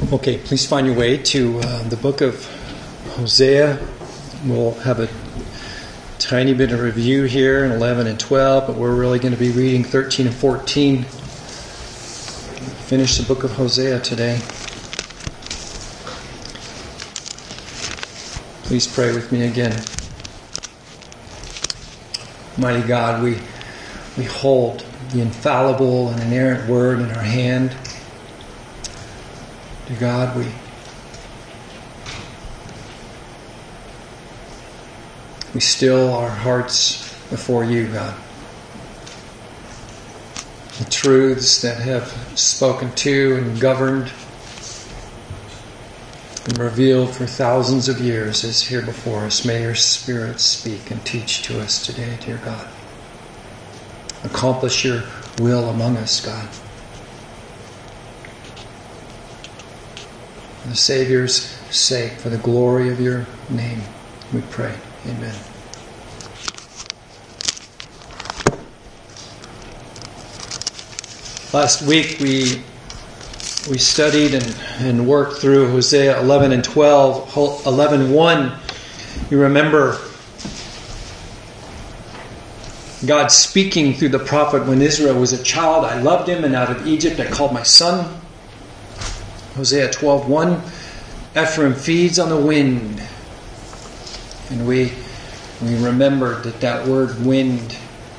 Okay, please find your way to the book of Hosea. We'll have a tiny bit of review here in 11 and 12, but we're really going to be reading 13 and 14. Finish the book of Hosea today. Please pray with me again. Mighty God, we hold the infallible and inerrant word in our hand. Dear God, we still our hearts before you, God. The truths that have spoken to and governed and revealed for thousands of years is here before us. May your Spirit speak and teach to us today, dear God. Accomplish your will among us, God. For the Savior's sake, for the glory of your name, we pray. Amen. Last week we studied and worked through Hosea 11 and 12. 11:1, you remember God speaking through the prophet when Israel was a child. I loved him, and out of Egypt I called my son. Hosea 12:1, Ephraim feeds on the wind. And we remembered that word wind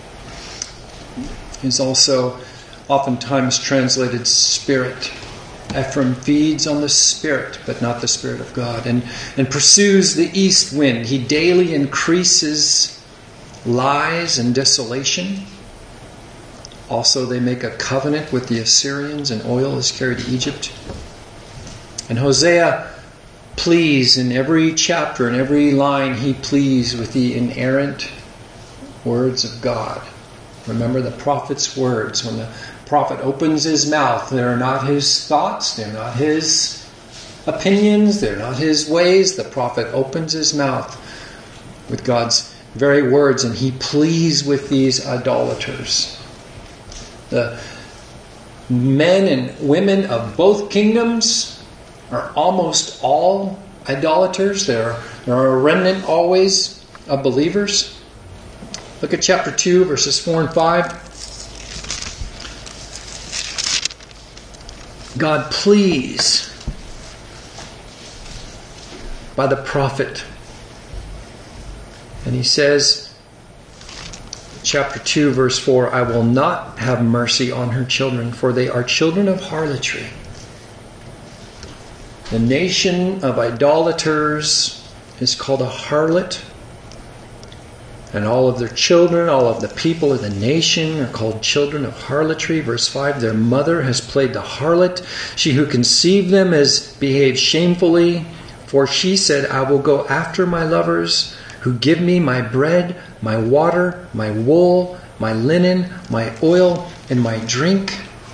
is also oftentimes translated spirit. Ephraim feeds on the Spirit, but not the Spirit of God, and pursues the east wind. He daily increases lies and desolation. Also, they make a covenant with the Assyrians, and oil is carried to Egypt. And Hosea pleads in every chapter, in every line, he pleads with the inerrant words of God. Remember the prophet's words. When the prophet opens his mouth, they're not his thoughts, they're not his opinions, they're not his ways. The prophet opens his mouth with God's very words, and he pleads with these idolaters. The men and women of both kingdoms are almost all idolaters. There are a remnant always of believers. Look at chapter 2, verses 4 and 5. God pleads by the prophet. And he says, chapter 2, verse 4, I will not have mercy on her children, for they are children of harlotry. The nation of idolaters is called a harlot. And all of their children, all of the people of the nation are called children of harlotry. Verse 5, their mother has played the harlot. She who conceived them has behaved shamefully. For she said, I will go after my lovers who give me my bread, my water, my wool, my linen, my oil, and my drink.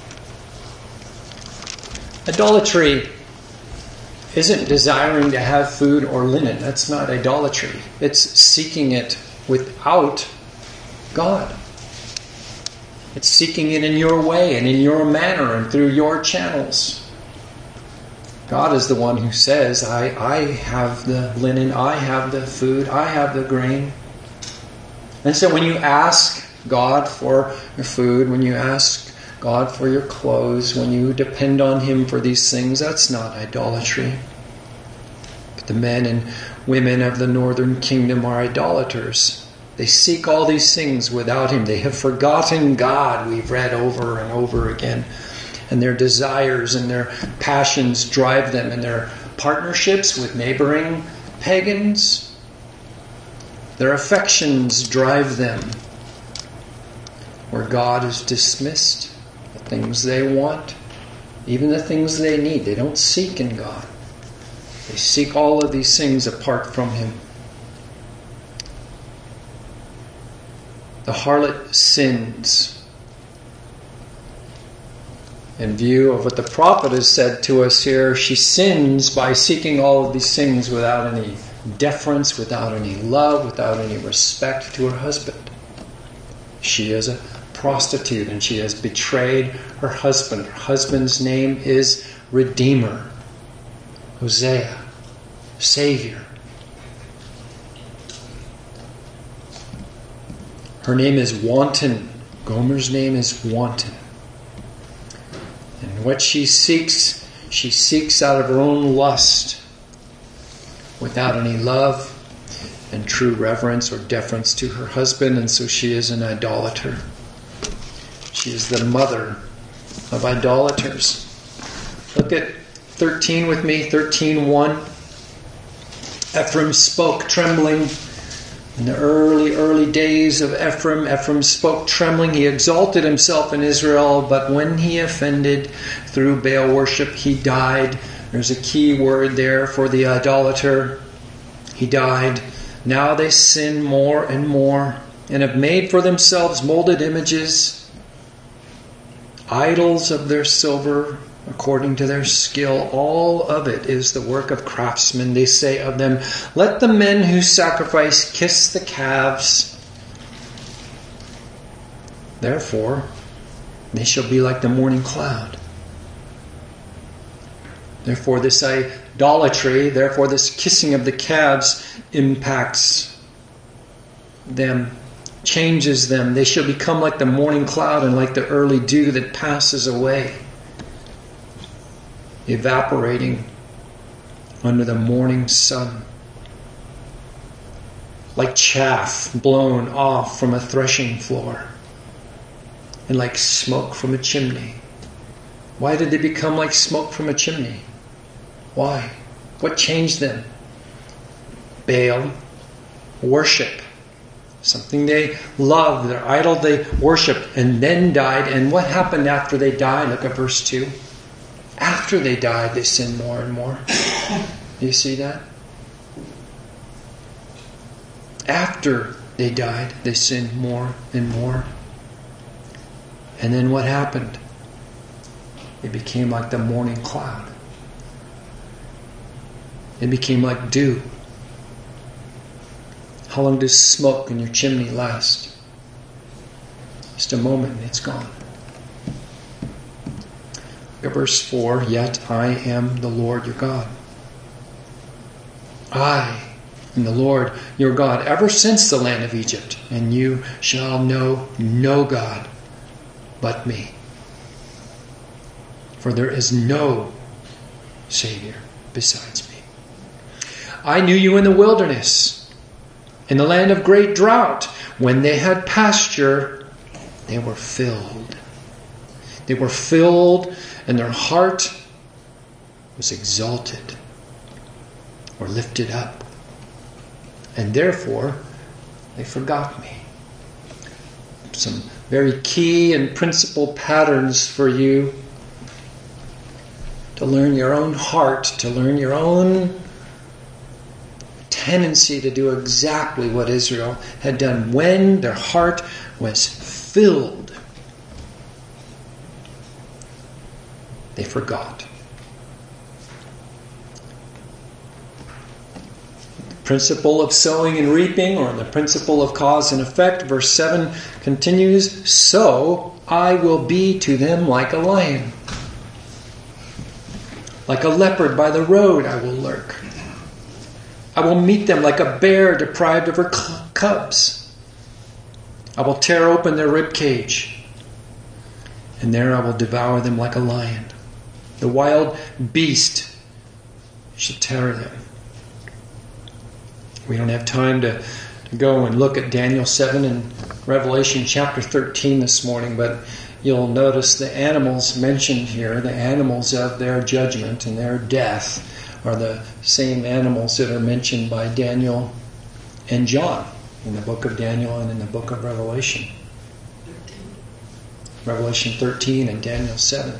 Idolatry isn't desiring to have food or linen. That's not idolatry. It's seeking it without God. It's seeking it in your way and in your manner and through your channels. God is the one who says, I have the linen, I have the food, I have the grain. And so when you ask God for your food, when you ask God for your clothes, when you depend on Him for these things, that's not idolatry. But the men and women of the northern kingdom are idolaters. They seek all these things without Him. They have forgotten God, we've read over and over again. And their desires and their passions drive them, and their partnerships with neighboring pagans, their affections drive them where God is dismissed. The things they want, even the things they need, they don't seek in God. They seek all of these things apart from Him. The harlot sins. In view of what the prophet has said to us here, she sins by seeking all of these things without any deference, without any love, without any respect to her husband. She is a prostitute, and she has betrayed her husband. Her husband's name is Redeemer. Hosea, Savior. Her name is Wanton. Gomer's name is Wanton. And what she seeks out of her own lust, without any love and true reverence or deference to her husband, and so she is an idolater. She is the mother of idolaters. Look at 13 with me, 13:1. Ephraim spoke trembling. In the early days of Ephraim spoke trembling. He exalted himself in Israel, but when he offended through Baal worship, he died. There's a key word there for the idolater. He died. Now they sin more and more, and have made for themselves molded images, idols of their silver, according to their skill. All of it is the work of craftsmen. They say of them, let the men who sacrifice kiss the calves. Therefore, they shall be like the morning cloud. Therefore, this idolatry, therefore this kissing of the calves impacts them, changes them. They shall become like the morning cloud and like the early dew that passes away, evaporating under the morning sun, like chaff blown off from a threshing floor, and like smoke from a chimney. Why did they become like smoke from a chimney? Why? What changed them? Baal worship. Something they loved, their idol they worshiped, and then died. And what happened after they died? Look at verse 2. After they died, they sinned more and more. Do you see that? After they died, they sinned more and more. And then what happened? It became like the morning cloud. It became like dew. How long does smoke in your chimney last? Just a moment and it's gone. Look at verse 4. Yet I am the Lord your God. I am the Lord your God, ever since the land of Egypt, and you shall know no God but me. For there is no Savior besides me. I knew you in the wilderness, in the land of great drought. When they had pasture, they were filled. They were filled, and their heart was exalted or lifted up. And therefore, they forgot me. Some very key and principal patterns for you to learn your own heart, to learn your own tendency to do exactly what Israel had done when their heart was filled. They forgot. The principle of sowing and reaping, or the principle of cause and effect, verse 7 continues, so I will be to them like a lion. Like a leopard by the road I will lurk. I will meet them like a bear deprived of her cubs. I will tear open their rib cage, and there I will devour them like a lion. The wild beast shall tear them. We don't have time to go and look at Daniel 7 and Revelation chapter 13 this morning, but you'll notice the animals mentioned here, the animals of their judgment and their death, are the same animals that are mentioned by Daniel and John in the book of Daniel and in the book of Revelation. Revelation 13 and Daniel 7.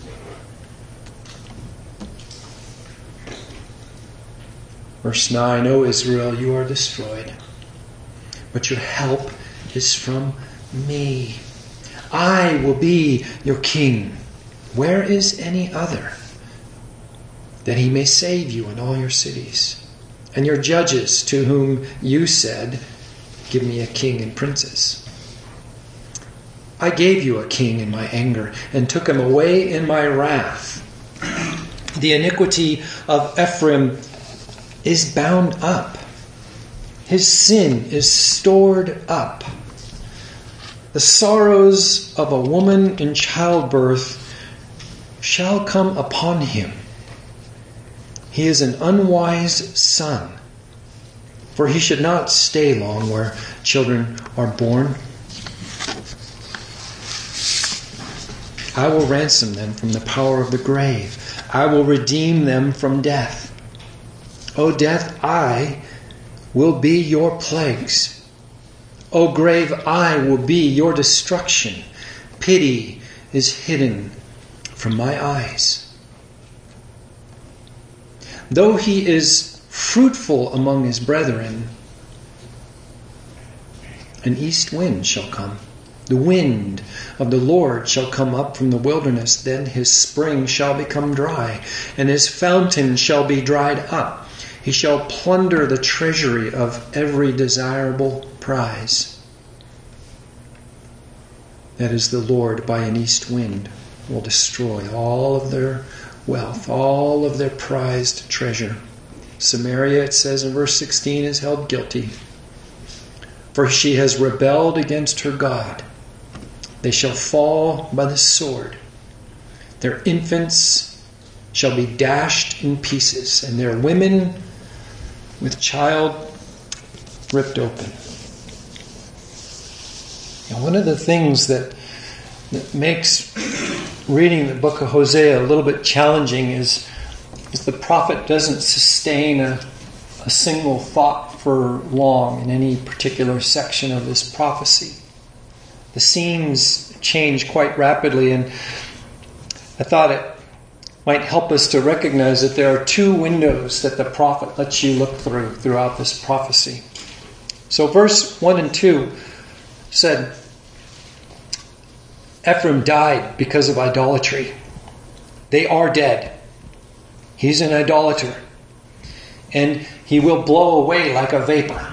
Verse 9, O Israel, you are destroyed, but your help is from me. I will be your king. Where is any other? That he may save you in all your cities. And your judges, to whom you said, give me a king and princes. I gave you a king in my anger, and took him away in my wrath. The iniquity of Ephraim is bound up. His sin is stored up. The sorrows of a woman in childbirth shall come upon him. He is an unwise son, for he should not stay long where children are born. I will ransom them from the power of the grave. I will redeem them from death. O death, I will be your plagues. O grave, I will be your destruction. Pity is hidden from my eyes. Though he is fruitful among his brethren, an east wind shall come. The wind of the Lord shall come up from the wilderness. Then his spring shall become dry, and his fountain shall be dried up. He shall plunder the treasury of every desirable prize. That is, the Lord by an east wind will destroy all of their wealth, all of their prized treasure. Samaria, it says in verse 16, is held guilty, for she has rebelled against her God. They shall fall by the sword. Their infants shall be dashed in pieces, and their women with child ripped open. And one of the things that makes reading the book of Hosea a little bit challenging is the prophet doesn't sustain a single thought for long in any particular section of this prophecy. The scenes change quite rapidly, and I thought it might help us to recognize that there are two windows that the prophet lets you look throughout this prophecy. So verse 1 and 2 said, Ephraim died because of idolatry. They are dead. He's an idolater, and he will blow away like a vapor.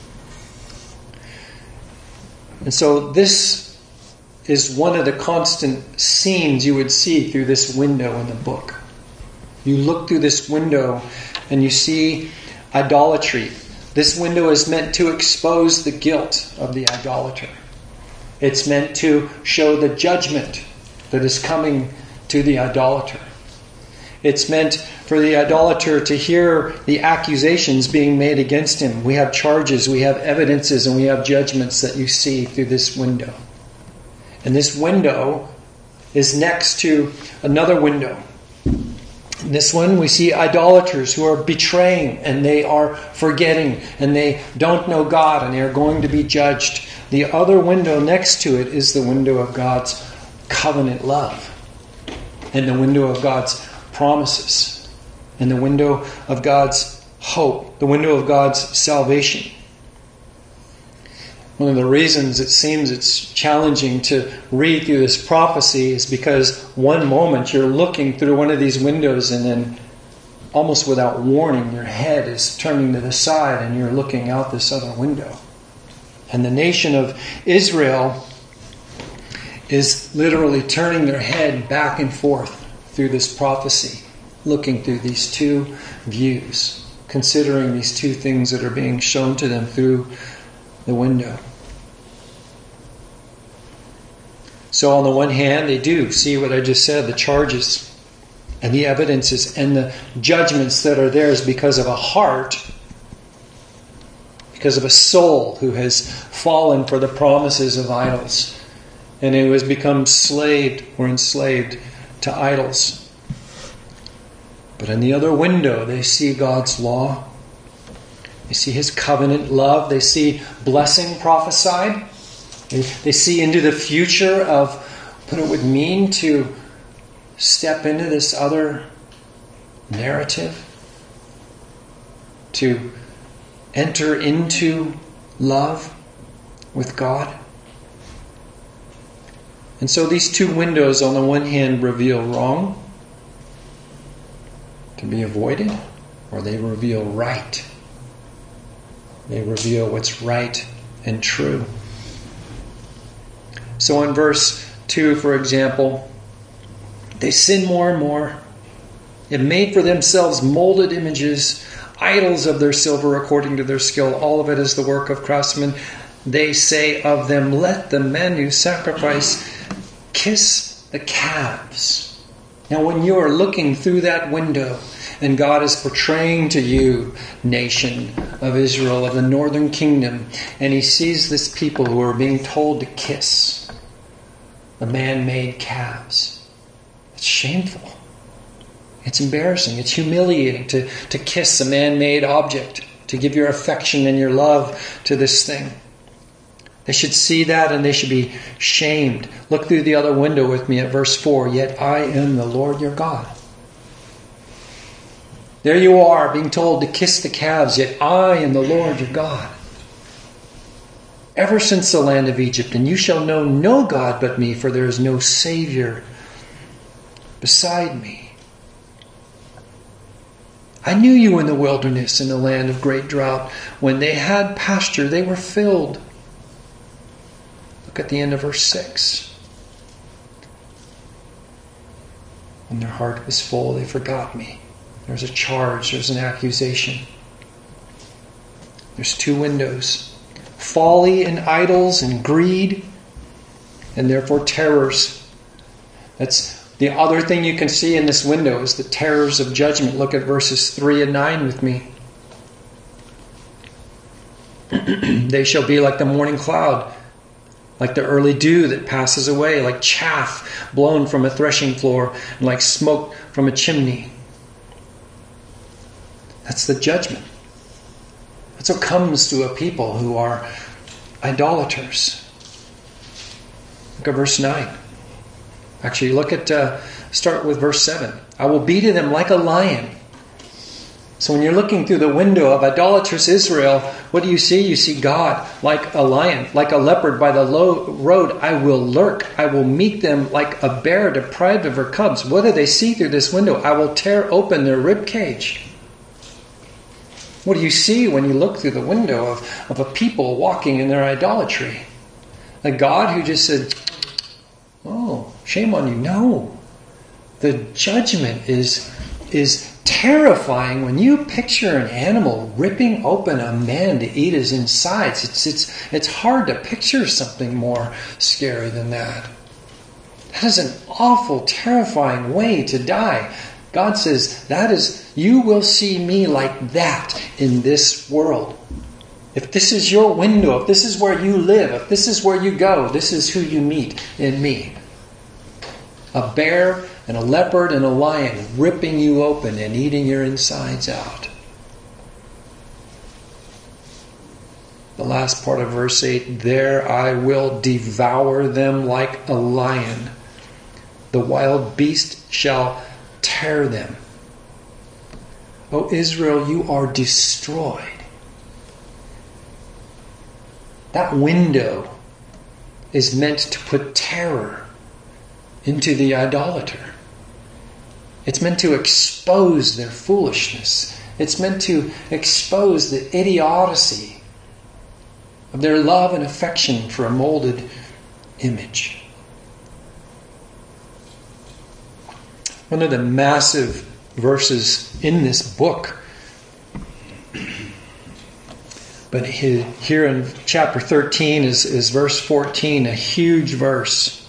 And so this is one of the constant scenes you would see through this window in the book. You look through this window and you see idolatry. This window is meant to expose the guilt of the idolater. It's meant to show the judgment that is coming to the idolater. It's meant for the idolater to hear the accusations being made against him. We have charges, we have evidences, and we have judgments that you see through this window. And this window is next to another window. In this one we see idolaters who are betraying, and they are forgetting, and they don't know God, and they are going to be judged. The other window next to it is the window of God's covenant love, and the window of God's promises, and the window of God's hope, the window of God's salvation. One of the reasons it seems it's challenging to read through this prophecy is because one moment you're looking through one of these windows, and then almost without warning your head is turning to the side and you're looking out this other window. And the nation of Israel is literally turning their head back and forth through this prophecy, looking through these two views, considering these two things that are being shown to them through the window. So on the one hand, they do see what I just said, the charges and the evidences and the judgments that are theirs because of a heart, because of a soul who has fallen for the promises of idols and who has become enslaved to idols. But in the other window, they see God's law. They see His covenant love. They see blessing prophesied. They see into the future of what it would mean to step into this other narrative, to enter into love with God. And so these two windows on the one hand reveal wrong to be avoided, or they reveal right. They reveal what's right and true. So in verse 2, for example, they sin more and more. have made for themselves molded images, idols of their silver according to their skill. All of it is the work of craftsmen. They say of them, let the men who sacrifice kiss the calves. Now when you are looking through that window and God is portraying to you, nation of Israel, of the northern kingdom, and He sees this people who are being told to kiss the man-made calves, it's shameful. It's embarrassing. It's humiliating to kiss a man-made object, to give your affection and your love to this thing. They should see that and they should be shamed. Look through the other window with me at verse 4. Yet I am the Lord your God. There you are, being told to kiss the calves. Yet I am the Lord your God. Ever since the land of Egypt, and you shall know no God but me, for there is no Savior beside me. I knew you in the wilderness, in the land of great drought. When they had pasture, they were filled. Look at the end of verse 6. When their heart was full, they forgot me. There's a charge, there's an accusation. There's two windows. Folly and idols and greed, and therefore terrors. That's the other thing you can see in this window is the terrors of judgment. Look at verses 3 and 9 with me. They shall be like the morning cloud, like the early dew that passes away, like chaff blown from a threshing floor, and like smoke from a chimney. That's the judgment. That's what comes to a people who are idolaters. Look at verse 9. Actually, start with verse 7. I will be to them like a lion. So when you're looking through the window of idolatrous Israel, what do you see? You see God like a lion, like a leopard by the road. I will lurk. I will meet them like a bear deprived of her cubs. What do they see through this window? I will tear open their rib cage. What do you see when you look through the window of a people walking in their idolatry? A God who just said, oh, shame on you. No. The judgment is terrifying when you picture an animal ripping open a man to eat his insides. It's hard to picture something more scary than that. That is an awful, terrifying way to die. God says, you will see me like that in this world. If this is your window, if this is where you live, if this is where you go, this is who you meet in me. A bear and a leopard and a lion ripping you open and eating your insides out. The last part of verse 8, there I will devour them like a lion. The wild beast shall tear them. O Israel, you are destroyed. That window is meant to put terror into the idolater. It's meant to expose their foolishness. It's meant to expose the idiocy of their love and affection for a molded image. One of the massive verses in this book, but here in chapter 13 is verse 14, a huge verse,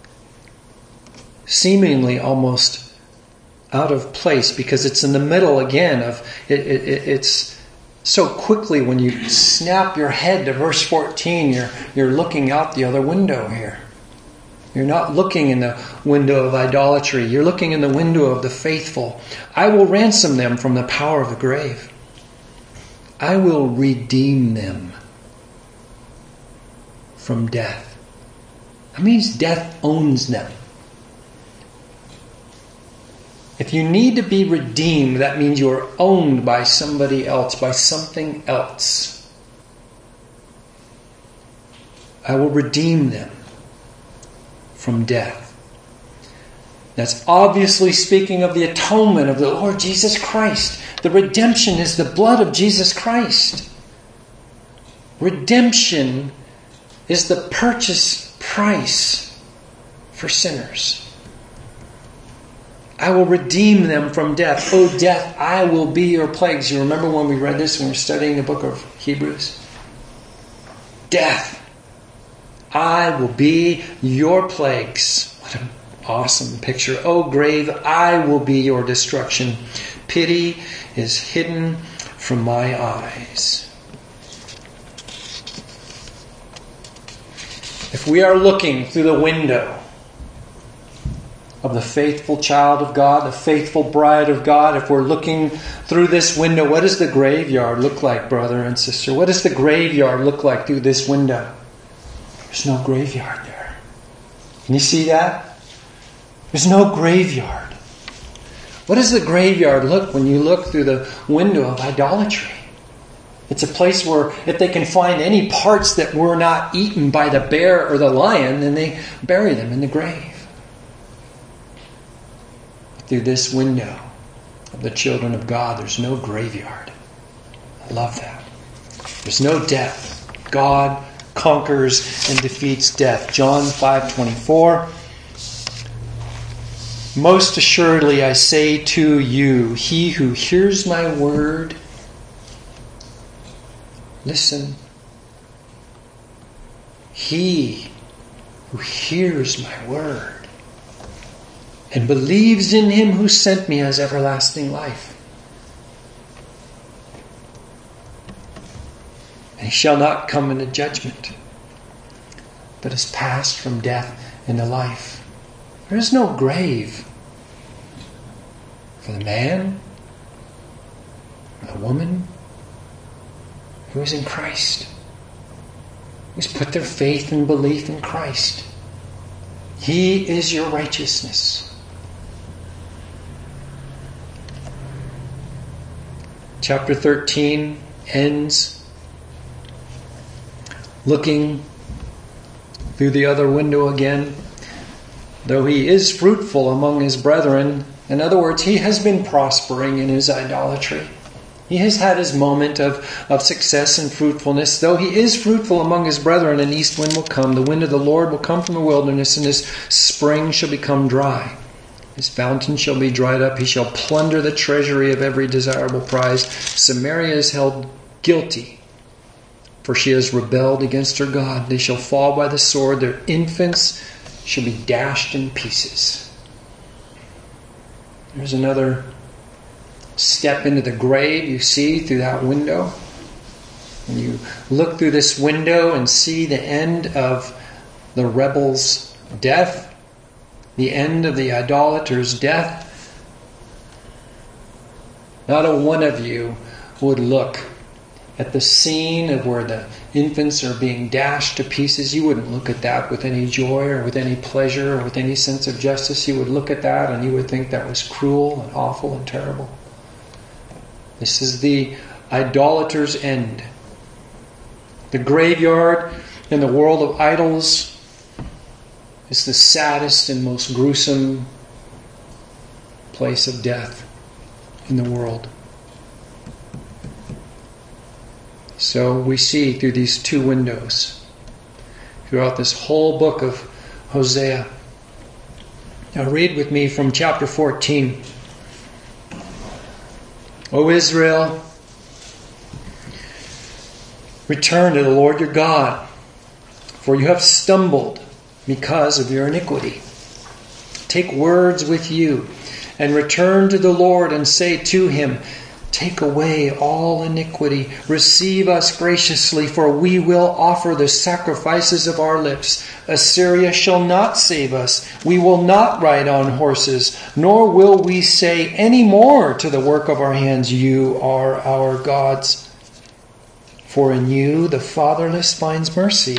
seemingly almost out of place because it's in the middle again of it's so quickly when you snap your head to verse 14, you're looking out the other window here. You're not looking in the window of idolatry. You're looking in the window of the faithful. I will ransom them from the power of the grave. I will redeem them from death. That means death owns them. If you need to be redeemed, that means you are owned by somebody else, by something else. I will redeem them from death. That's obviously speaking of the atonement of the Lord Jesus Christ. The redemption is the blood of Jesus Christ. Redemption is the purchase price for sinners. I will redeem them from death. O death, I will be your plagues. You remember when we read this when we were studying the book of Hebrews? Death, I will be your plagues. What an awesome picture. O grave, I will be your destruction. Pity is hidden from my eyes. If we are looking through the window of the faithful child of God, the faithful bride of God, if we're looking through this window, what does the graveyard look like, brother and sister? What does the graveyard look like through this window? There's no graveyard there. Can you see that? There's no graveyard. What does the graveyard look when you look through the window of idolatry? It's a place where if they can find any parts that were not eaten by the bear or the lion, then they bury them in the grave. Through this window of the children of God, there's no graveyard. I love that. There's no death. God conquers and defeats death. John 5:24. Most assuredly I say to you, he who hears my word, listen, he who hears my word and believes in him who sent me has everlasting life. And he shall not come into judgment, but is passed from death into life. There is no grave for the man, or the woman who is in Christ, who's put their faith and belief in Christ. He is your righteousness. Chapter 13 ends looking through the other window again. Though he is fruitful among his brethren, in other words, he has been prospering in his idolatry. He has had his moment of success and fruitfulness. Though he is fruitful among his brethren, an east wind will come. The wind of the Lord will come from the wilderness, and his spring shall become dry. His fountain shall be dried up. He shall plunder the treasury of every desirable prize. Samaria is held guilty, for she has rebelled against her God. They shall fall by the sword. Their infants shall be dashed in pieces. There's another step into the grave you see through that window. When you look through this window and see the end of the rebel's death, the end of the idolater's death, not a one of you would look at the scene of where the infants are being dashed to pieces. You wouldn't look at that with any joy or with any pleasure or with any sense of justice. You would look at that and you would think that was cruel and awful and terrible. This is the idolater's end. The graveyard in the world of idols is the saddest and most gruesome place of death in the world. So we see through these two windows throughout this whole book of Hosea. Now read with me from chapter 14. O Israel, return to the Lord your God, for you have stumbled because of your iniquity. Take words with you and return to the Lord and say to him, take away all iniquity. Receive us graciously, for we will offer the sacrifices of our lips. Assyria shall not save us. We will not ride on horses, nor will we say any more to the work of our hands, you are our gods. For in you the fatherless finds mercy.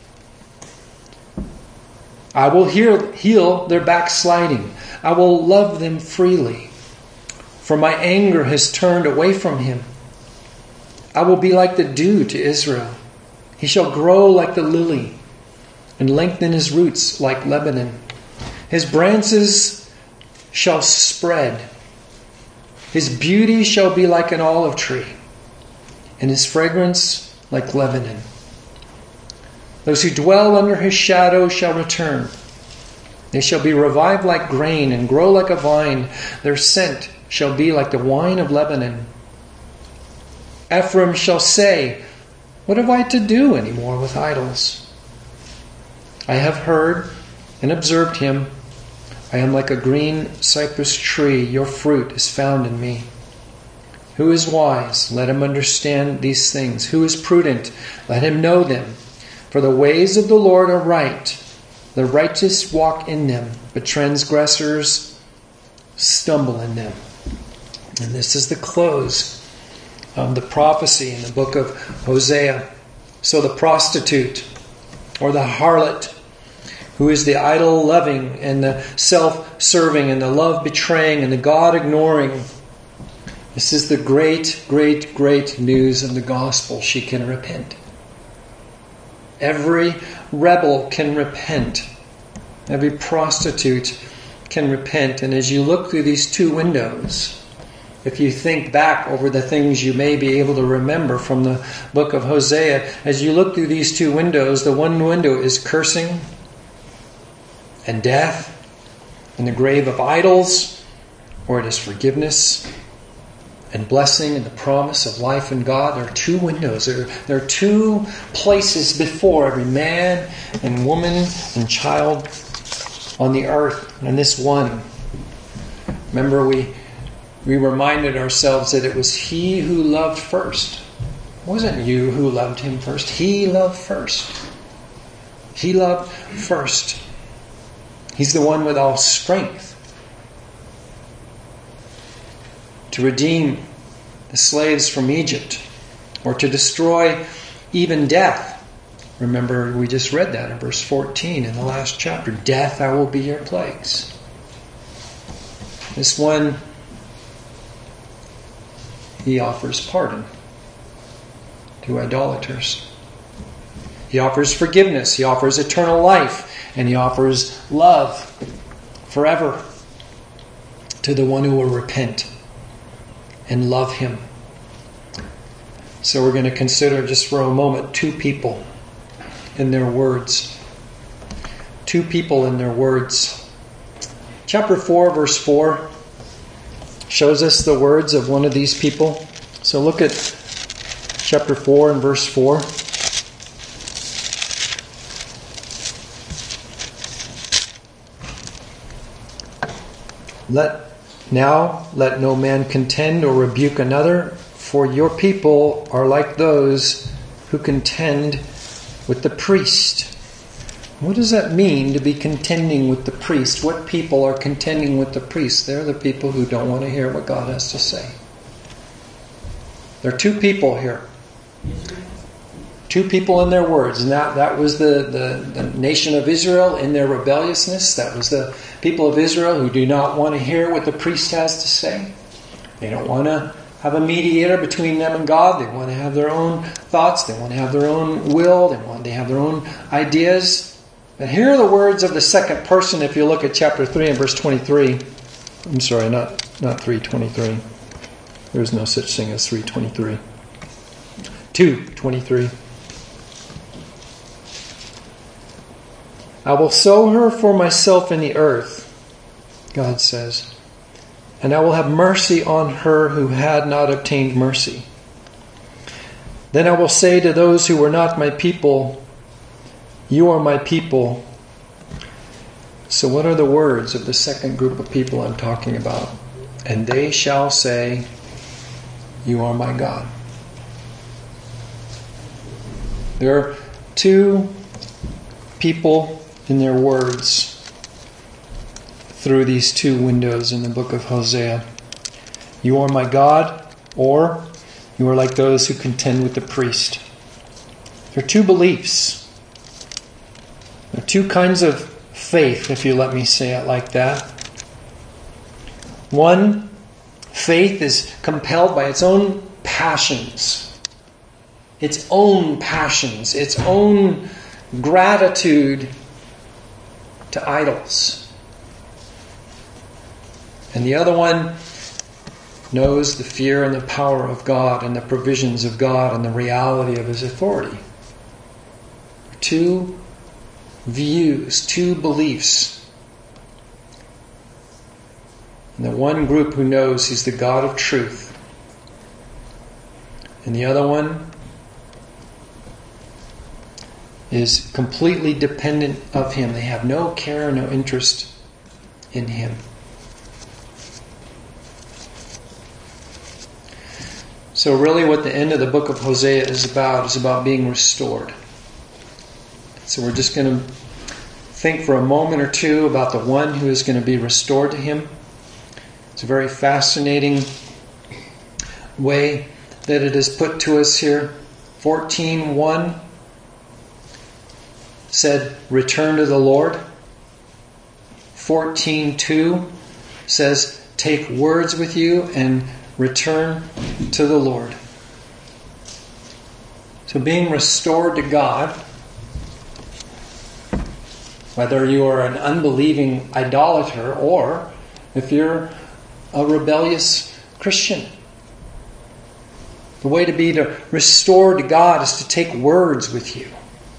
I will heal their backsliding. I will love them freely. For my anger has turned away from him. I will be like the dew to Israel. He shall grow like the lily and lengthen his roots like Lebanon. His branches shall spread. His beauty shall be like an olive tree, and his fragrance like Lebanon. Those who dwell under his shadow shall return. They shall be revived like grain and grow like a vine. Their scent shall be like the wine of Lebanon. Ephraim shall say, what have I to do any more with idols? I have heard and observed him. I am like a green cypress tree. Your fruit is found in me. Who is wise? Let him understand these things. Who is prudent? Let him know them. For the ways of the Lord are right. The righteous walk in them, but transgressors stumble in them. And this is the close of the prophecy in the book of Hosea. So the prostitute, or the harlot, who is the idol-loving and the self-serving and the love-betraying and the God-ignoring, this is the great, great, great news of the gospel. She can repent. Every rebel can repent. Every prostitute can repent. And as you look through these two windows, if you think back over the things you may be able to remember from the book of Hosea, as you look through these two windows, the one window is cursing and death and the grave of idols, or it is forgiveness and blessing and the promise of life in God. There are two windows. There are two places before every man and woman and child on the earth. And this one, remember we reminded ourselves that it was He who loved first. It wasn't you who loved Him first. He loved first. He loved first. He's the one with all strength to redeem the slaves from Egypt, or to destroy even death. Remember, we just read that in verse 14 in the last chapter. Death, I will be your plagues. This one, He offers pardon to idolaters. He offers forgiveness. He offers eternal life. And He offers love forever to the one who will repent and love Him. So we're going to consider just for a moment two people in their words. Two people in their words. Chapter 4, verse 4 shows us the words of one of these people. So look at chapter 4 and verse 4. Let no man contend or rebuke another, for your people are like those who contend with the priest. What does that mean, to be contending with the priest? What people are contending with the priest? They're the people who don't want to hear what God has to say. There are two people here. Two people in their words. And that was the nation of Israel in their rebelliousness. That was the people of Israel who do not want to hear what the priest has to say. They don't want to have a mediator between them and God. They want to have their own thoughts. They want to have their own will. They have their own ideas. But here are the words of the second person if you look at chapter 3 and verse 23. I'm sorry, not 3:23. There's no such thing as 3:23. 2:23. I will sow her for myself in the earth, God says, and I will have mercy on her who had not obtained mercy. Then I will say to those who were not my people, you are my people. So what are the words of the second group of people I'm talking about? And they shall say, you are my God. There are two people in their words through these two windows in the book of Hosea. You are my God, or you are like those who contend with the priest. There are two beliefs. There are two kinds of faith, if you let me say it like that. One, faith is compelled by its own passions. Its own passions. Its own gratitude to idols. And the other one knows the fear and the power of God and the provisions of God and the reality of His authority. Two views, two beliefs And the one group who knows He's the God of truth. And the other one is completely dependent of Him. They have no care, no interest in Him. So really what the end of the book of Hosea is about being restored. So we're just going to think for a moment or two about the one who is going to be restored to Him. It's a very fascinating way that it is put to us here. 14:1 said, return to the Lord. 14:2 says, take words with you and return to the Lord. So being restored to God, whether you are an unbelieving idolater or if you're a rebellious Christian, the way to be restored to God is to take words with you.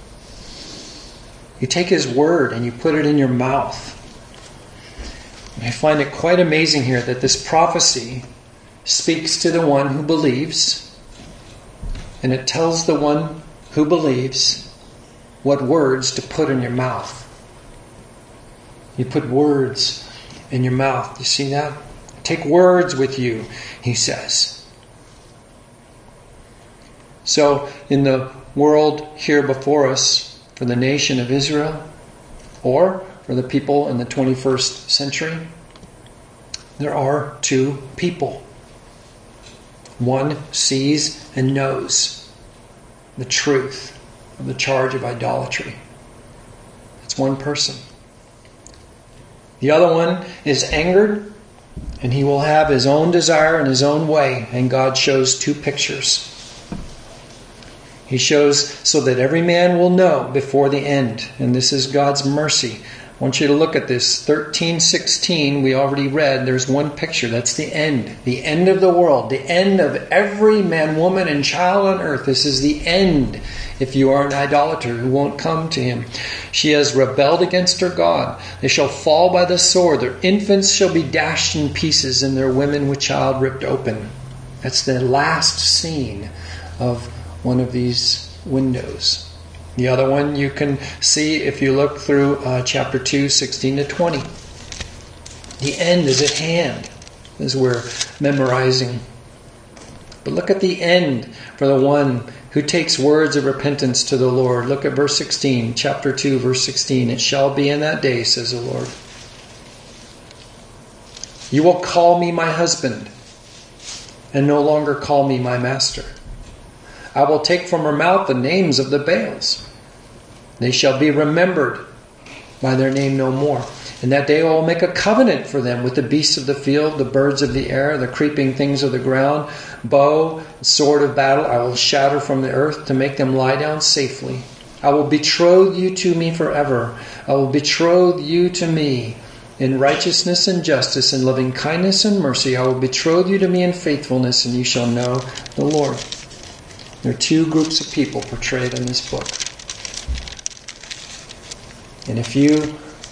You take His word and you put it in your mouth. And I find it quite amazing here that this prophecy speaks to the one who believes, and it tells the one who believes what words to put in your mouth. You put words in your mouth. You see that? Take words with you, He says. So, in the world here before us, for the nation of Israel, or for the people in the 21st century, there are two people. One sees and knows the truth of the charge of idolatry. It's one person. The other one is angered, and he will have his own desire and his own way. And God shows two pictures. He shows so that every man will know before the end. And this is God's mercy. I want you to look at this. 13:16, we already read. There's one picture. That's the end. The end of the world. The end of every man, woman, and child on earth. This is the end. If you are an idolater who won't come to Him. She has rebelled against her God. They shall fall by the sword. Their infants shall be dashed in pieces, and their women with child ripped open. That's the last scene of one of these windows. The other one you can see if you look through chapter 2, 16 to 20. The end is at hand, as we're memorizing. But look at the end for the one who takes words of repentance to the Lord. Look at verse 16, chapter 2, verse 16. It shall be in that day, says the Lord. You will call me my husband, and no longer call me my master. I will take from her mouth the names of the Baals. They shall be remembered by their name no more. In that day I will make a covenant for them with the beasts of the field, the birds of the air, the creeping things of the ground, bow, sword of battle. I will shatter from the earth to make them lie down safely. I will betroth you to me forever. I will betroth you to me in righteousness and justice, in loving kindness and mercy. I will betroth you to me in faithfulness, and you shall know the Lord. There are two groups of people portrayed in this book. And if you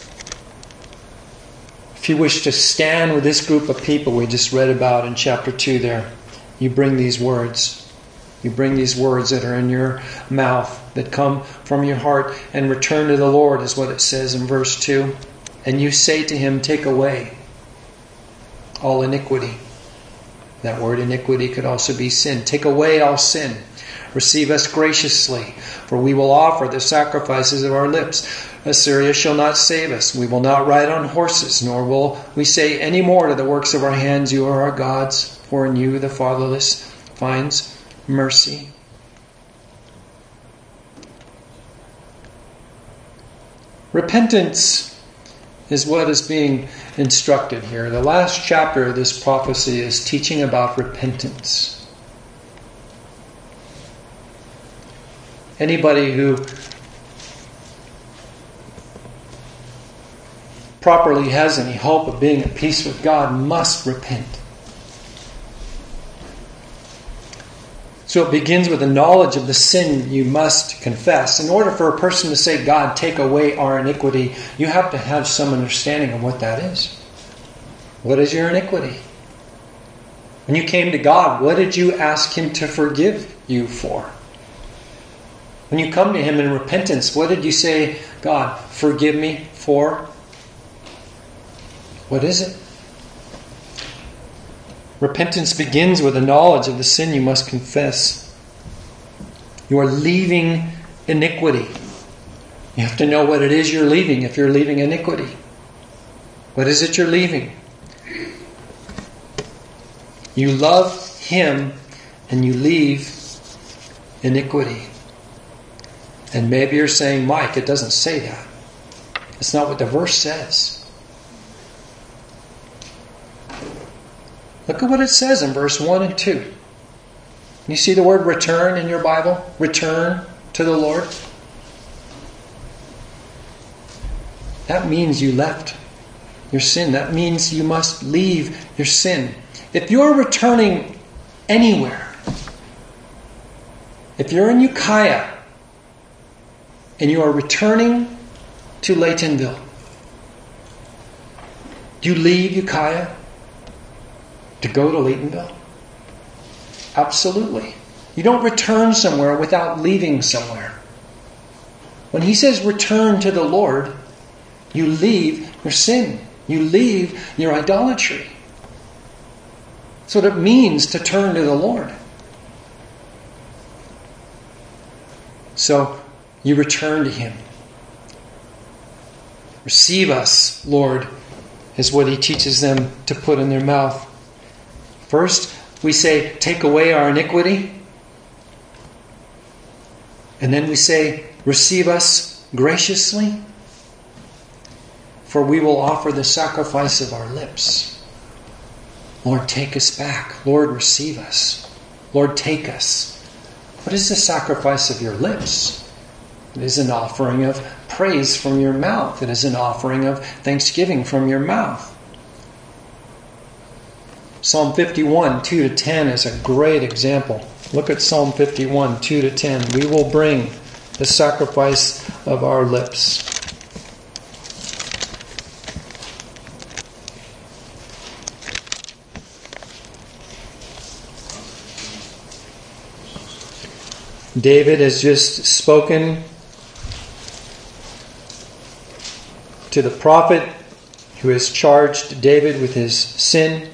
wish to stand with this group of people we just read about in chapter 2 there, you bring these words. You bring these words that are in your mouth, that come from your heart, and return to the Lord, is what it says in verse 2. And you say to Him, take away all iniquity. That word iniquity could also be sin. Take away all sin. Receive us graciously, for we will offer the sacrifices of our lips. Assyria shall not save us. We will not ride on horses, nor will we say any more to the works of our hands, you are our gods, for in you the fatherless finds mercy. Repentance is what is being instructed here. The last chapter of this prophecy is teaching about repentance. Anybody who properly has any hope of being at peace with God must repent. So it begins with the knowledge of the sin you must confess. In order for a person to say, God, take away our iniquity, you have to have some understanding of what that is. What is your iniquity? When you came to God, what did you ask Him to forgive you for? When you come to Him in repentance, what did you say, God, forgive me for? What is it? Repentance begins with a knowledge of the sin you must confess. You are leaving iniquity. You have to know what it is you're leaving if you're leaving iniquity. What is it you're leaving? You love Him and you leave iniquity. And maybe you're saying, Mike, it doesn't say that. It's not what the verse says. Look at what it says in verse 1 and 2. You see the word return in your Bible? Return to the Lord. That means you left your sin. That means you must leave your sin. If you're returning anywhere, if you're in Ukiah and you are returning to Laytonville, do you leave Ukiah to go to Laytonville? Absolutely. You don't return somewhere without leaving somewhere. When he says return to the Lord, you leave your sin. You leave your idolatry. That's what it means to turn to the Lord. So you return to Him. Receive us, Lord, is what He teaches them to put in their mouth. First, we say, take away our iniquity. And then we say, receive us graciously, for we will offer the sacrifice of our lips. Lord, take us back. Lord, receive us. Lord, take us. What is the sacrifice of your lips? It is an offering of praise from your mouth. It is an offering of thanksgiving from your mouth. Psalm 51, 2-10 is a great example. Look at Psalm 51, 2-10. We will bring the sacrifice of our lips. David has just spoken to the prophet who has charged David with his sin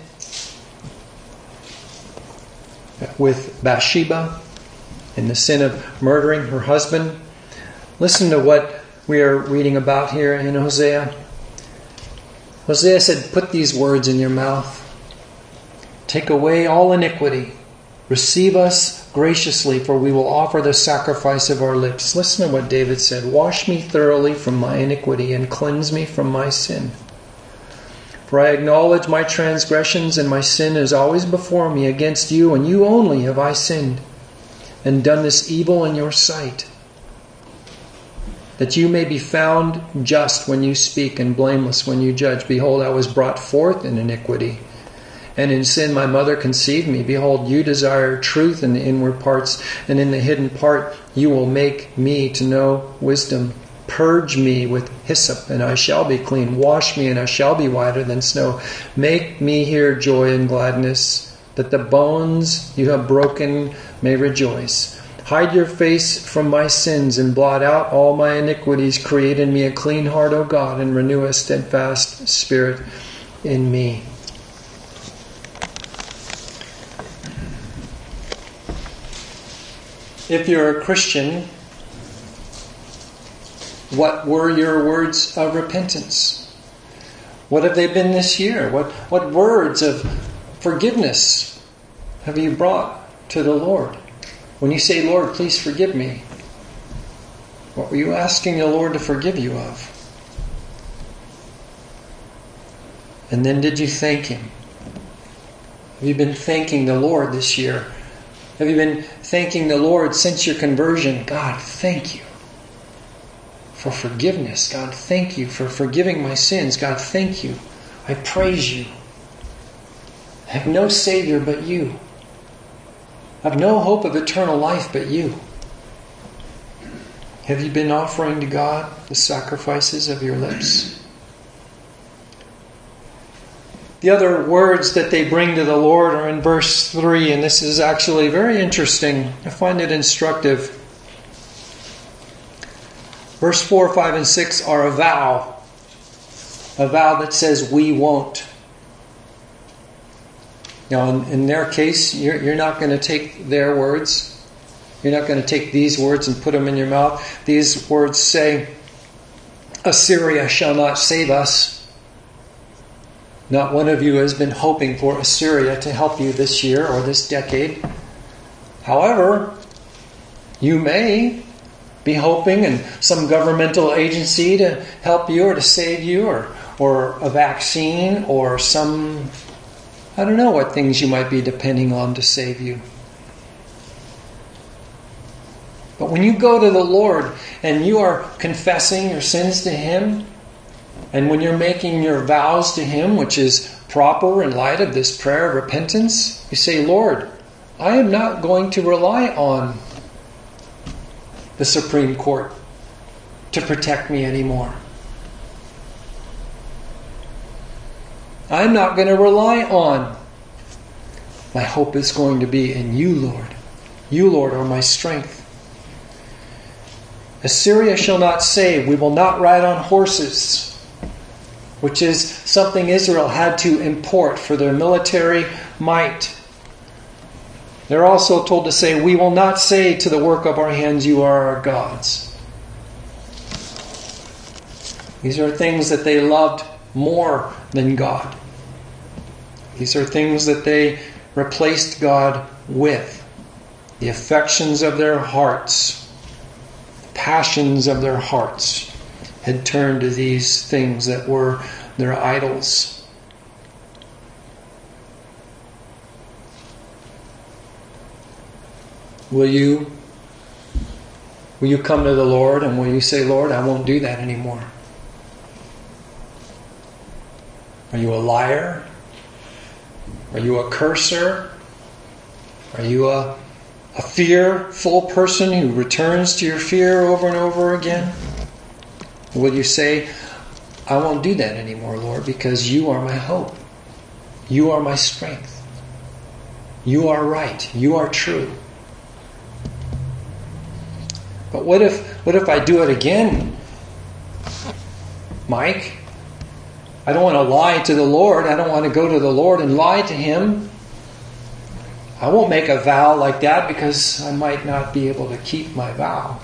with Bathsheba and the sin of murdering her husband. Listen to what we are reading about here in Hosea. Hosea said, put these words in your mouth. Take away all iniquity. Receive us graciously, for we will offer the sacrifice of our lips. Listen to what David said. Wash me thoroughly from my iniquity and cleanse me from my sin. For I acknowledge my transgressions, and my sin is always before me. Against you and you only have I sinned, and done this evil in your sight, that you may be found just when you speak and blameless when you judge. Behold, I was brought forth in iniquity, and in sin my mother conceived me. Behold, you desire truth in the inward parts, and in the hidden part you will make me to know wisdom. Purge me with hyssop, and I shall be clean. Wash me, and I shall be whiter than snow. Make me hear joy and gladness, that the bones you have broken may rejoice. Hide your face from my sins, and blot out all my iniquities. Create in me a clean heart, O God, and renew a steadfast spirit in me. If you're a Christian, what were your words of repentance? What have they been this year? What words of forgiveness have you brought to the Lord? When you say, Lord, please forgive me, what were you asking the Lord to forgive you of? And then did you thank Him? Have you been thanking the Lord this year? Have you been thanking the Lord since your conversion? God, thank you for forgiveness. God, thank you for forgiving my sins. God, thank you. I praise you. I have no Savior but you. I have no hope of eternal life but you. Have you been offering to God the sacrifices of your lips? The other words that they bring to the Lord are in verse 3, and this is actually very interesting. I find it instructive. Verse 4, 5, and 6 are a vow. A vow that says, we won't. Now, in their case, you're not going to take their words. You're not going to take these words and put them in your mouth. These words say, Assyria shall not save us. Not one of you has been hoping for Assyria to help you this year or this decade. However, you may be hoping in some governmental agency to help you or to save you, or a vaccine, or some, I don't know what things you might be depending on to save you. But when you go to the Lord and you are confessing your sins to Him, and when you're making your vows to Him, which is proper in light of this prayer of repentance, you say, Lord, I am not going to rely on the Supreme Court to protect me anymore. I'm not going to rely on. My hope is going to be in you, Lord. You, Lord, are my strength. Assyria shall not save. We will not ride on horses, which is something Israel had to import for their military might. They're also told to say, we will not say to the work of our hands, you are our gods. These are things that they loved more than God. These are things that they replaced God with. The affections of their hearts, passions of their hearts had turned to these things that were their idols. Will you come to the Lord and will you say, Lord, I won't do that anymore? Are you a liar? Are you a curser? Are you a fearful person who returns to your fear over and over again? Will you say, I won't do that anymore, Lord, because you are my hope. You are my strength. You are right. You are true. But what if I do it again, Mike? I don't want to lie to the Lord. I don't want to go to the Lord and lie to Him. I won't make a vow like that because I might not be able to keep my vow.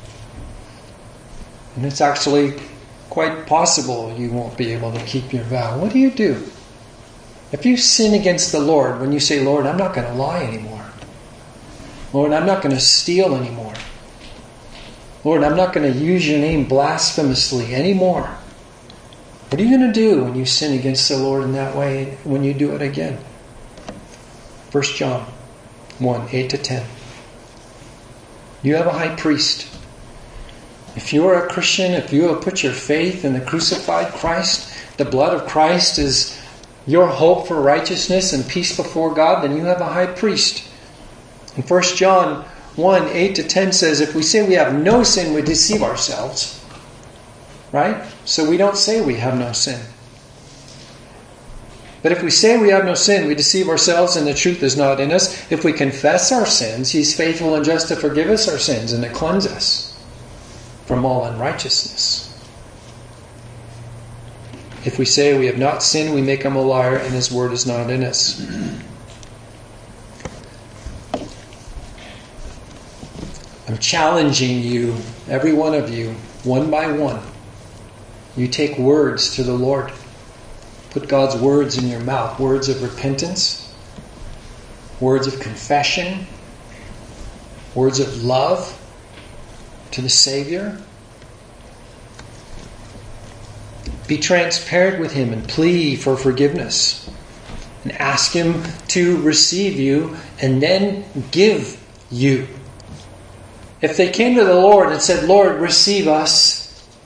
And it's actually quite possible you won't be able to keep your vow. What do you do? If you sin against the Lord, when you say, Lord, I'm not going to lie anymore. Lord, I'm not going to steal anymore. Lord, I'm not going to use your name blasphemously anymore. What are you going to do when you sin against the Lord in that way when you do it again? 1 John 1, 8-10. You have a high priest. If you are a Christian, if you have put your faith in the crucified Christ, the blood of Christ is your hope for righteousness and peace before God, then you have a high priest. In 1 John 1, 8-10 says, if we say we have no sin, we deceive ourselves. Right? So we don't say we have no sin. But if we say we have no sin, we deceive ourselves and the truth is not in us. If we confess our sins, He's faithful and just to forgive us our sins and to cleanse us from all unrighteousness. If we say we have not sinned, we make Him a liar and His word is not in us. I'm challenging you, every one of you, one by one. You take words to the Lord. Put God's words in your mouth. Words of repentance. Words of confession. Words of love to the Savior. Be transparent with Him and plead for forgiveness. And ask Him to receive you and then give you. If they came to the Lord and said, Lord, receive us,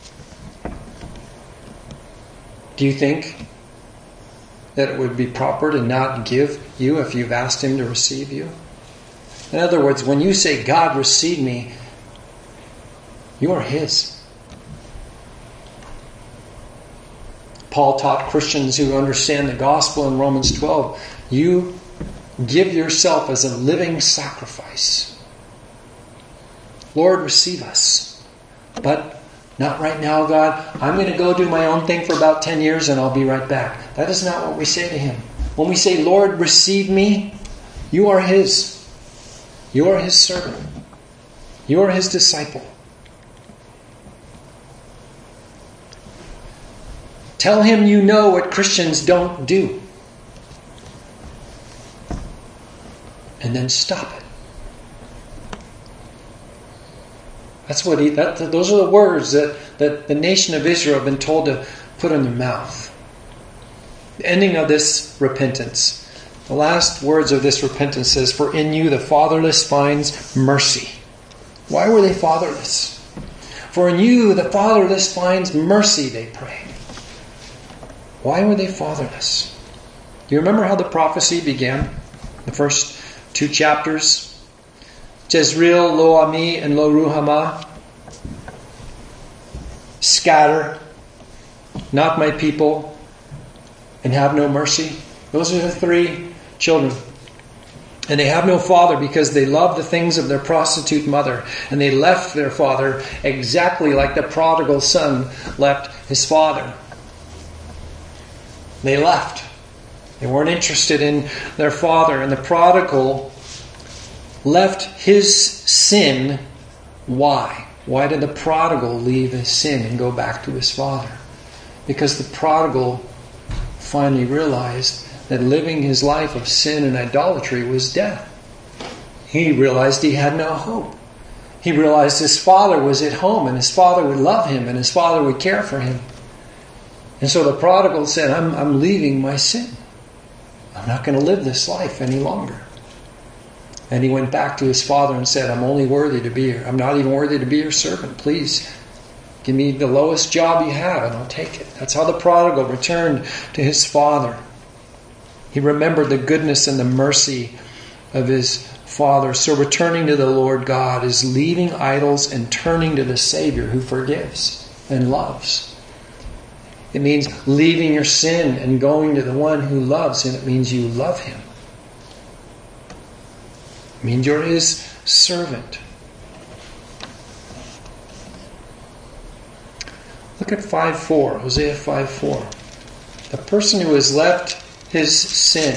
do you think that it would be proper to not give you if you've asked Him to receive you? In other words, when you say, God, receive me, you are His. Paul taught Christians who understand the gospel in Romans 12, you give yourself as a living sacrifice. Lord, receive us. But not right now, God. I'm going to go do my own thing for about 10 years and I'll be right back. That is not what we say to Him. When we say, Lord, receive me, you are His. You are His servant. You are His disciple. Tell Him you know what Christians don't do. And then stop it. That's what those are the words that the nation of Israel have been told to put in their mouth. The ending of this repentance. The last words of this repentance says, for in you the fatherless finds mercy. Why were they fatherless? For in you the fatherless finds mercy, they pray. Why were they fatherless? Do you remember how the prophecy began? The first 2 chapters. Jezreel, Lo Ami, and Lo Ruhamah. Scatter, not my people, and have no mercy. Those are the 3 children. And they have no father because they love the things of their prostitute mother. And they left their father exactly like the prodigal son left his father. They left. They weren't interested in their father. And the prodigal left his sin. Why? Why did the prodigal leave his sin and go back to his father? Because the prodigal finally realized that living his life of sin and idolatry was death. He realized he had no hope. He realized his father was at home and his father would love him and his father would care for him. And so the prodigal said, I'm leaving my sin. I'm not going to live this life any longer. And he went back to his father and said, I'm not even worthy to be your servant. Please give me the lowest job you have and I'll take it. That's how the prodigal returned to his father. He remembered the goodness and the mercy of his father. So returning to the Lord God is leaving idols and turning to the Savior who forgives and loves. It means leaving your sin and going to the one who loves, and it means you love Him. It means you're His servant. Look at 5:4, Hosea 5:4. The person who has left his sin.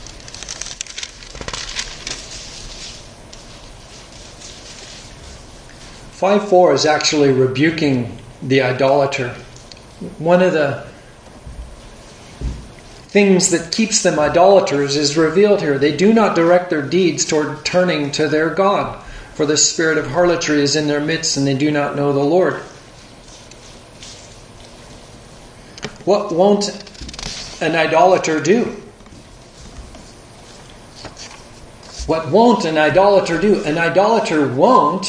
5:4 is actually rebuking the idolater. One of the things that keeps them idolaters is revealed here. They do not direct their deeds toward turning to their God, for the spirit of harlotry is in their midst, and they do not know the Lord. What won't an idolater do? What won't an idolater do? An idolater won't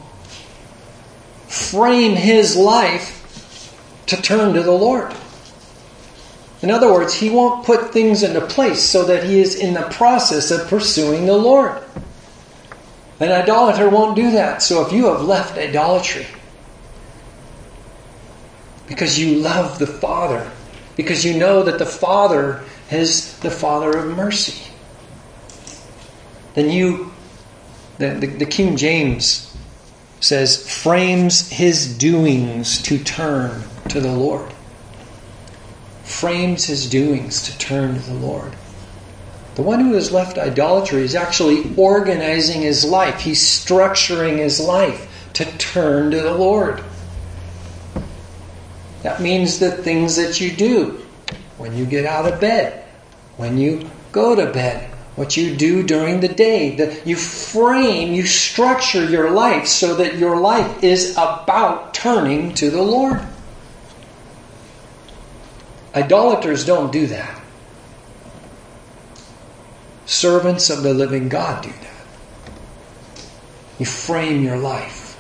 frame his life to turn to the Lord. In other words, he won't put things into place so that he is in the process of pursuing the Lord. An idolater won't do that. So if you have left idolatry because you love the Father, because you know that the Father is the Father of mercy, then the King James says, frames his doings to turn to the Lord. Frames his doings to turn to the Lord. The one who has left idolatry is actually organizing his life. He's structuring his life to turn to the Lord. That means the things that you do when you get out of bed, when you go to bed, what you do during the day, that you structure your life so that your life is about turning to the Lord. Idolaters don't do that. Servants of the living God do that. You frame your life.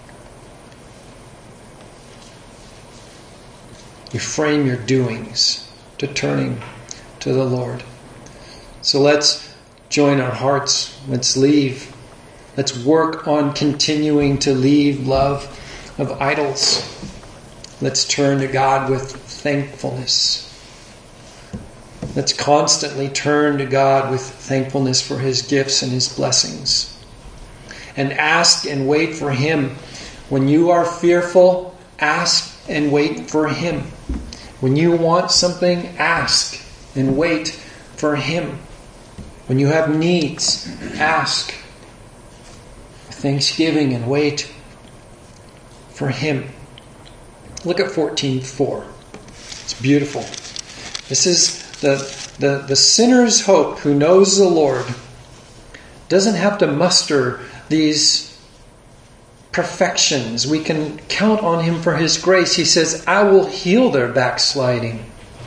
You frame your doings to turning to the Lord. So let's join our hearts. Let's leave. Let's work on continuing to leave love of idols. Let's turn to God with thankfulness. Let's constantly turn to God with thankfulness for His gifts and His blessings. And ask and wait for Him. When you are fearful, ask and wait for Him. When you want something, ask and wait for Him. When you have needs, ask with thanksgiving and wait for Him. Look at 14:4. It's beautiful. This is the sinner's hope who knows the Lord. Doesn't have to muster these perfections. We can count on Him for His grace. He says, I will heal their backsliding.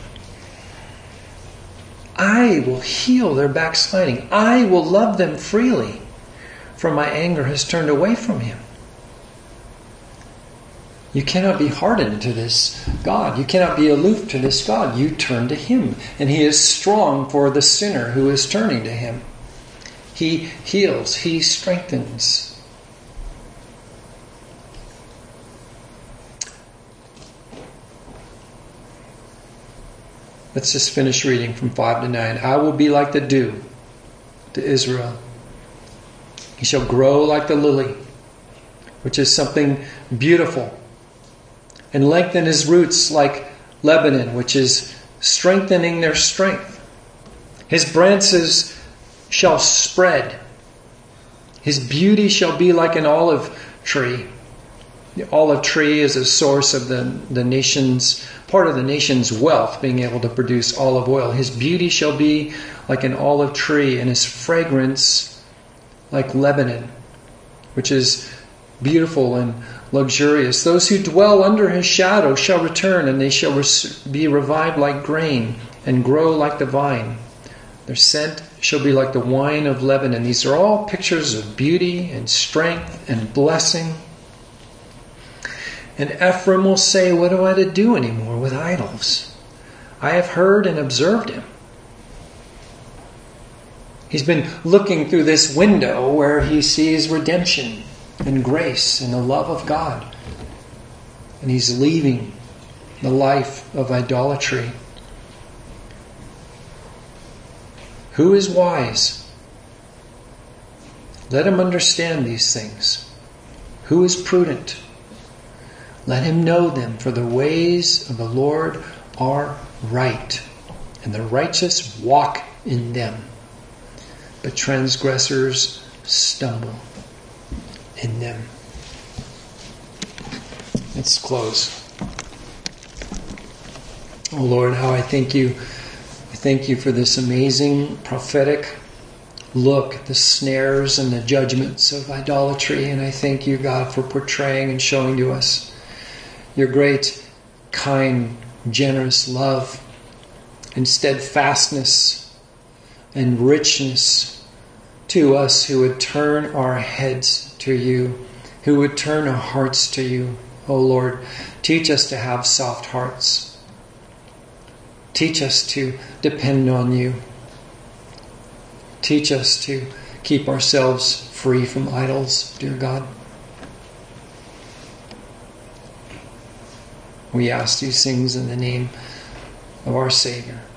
I will heal their backsliding. I will love them freely, for my anger has turned away from Him. You cannot be hardened to this God. You cannot be aloof to this God. You turn to Him. And He is strong for the sinner who is turning to Him. He heals. He strengthens. Let's just finish reading from 5 to 9. I will be like the dew to Israel. He shall grow like the lily, which is something beautiful, and lengthen his roots like Lebanon, which is strengthening their strength. His branches shall spread. His beauty shall be like an olive tree. The olive tree is a source of the nation's, part of the nation's wealth, being able to produce olive oil. His beauty shall be like an olive tree, and his fragrance like Lebanon, which is beautiful and luxurious. Those who dwell under his shadow shall return, and they shall be revived like grain and grow like the vine. Their scent shall be like the wine of Lebanon. These are all pictures of beauty and strength and blessing. And Ephraim will say, what am I to do anymore with idols? I have heard and observed him. He's been looking through this window where he sees redemption and grace and the love of God. And he's leaving the life of idolatry. Who is wise? Let him understand these things. Who is prudent? Let him know them, for the ways of the Lord are right, and the righteous walk in them. But transgressors stumble in them. Let's close. Oh Lord, how I thank you. I thank you for this amazing prophetic look at the snares and the judgments of idolatry. And I thank you, God, for portraying and showing to us your great, kind, generous love and steadfastness and richness to us who would turn our heads to you, who would turn our hearts to you. Oh Lord, teach us to have soft hearts. Teach us to depend on you. Teach us to keep ourselves free from idols, dear God. We ask these things in the name of our Savior.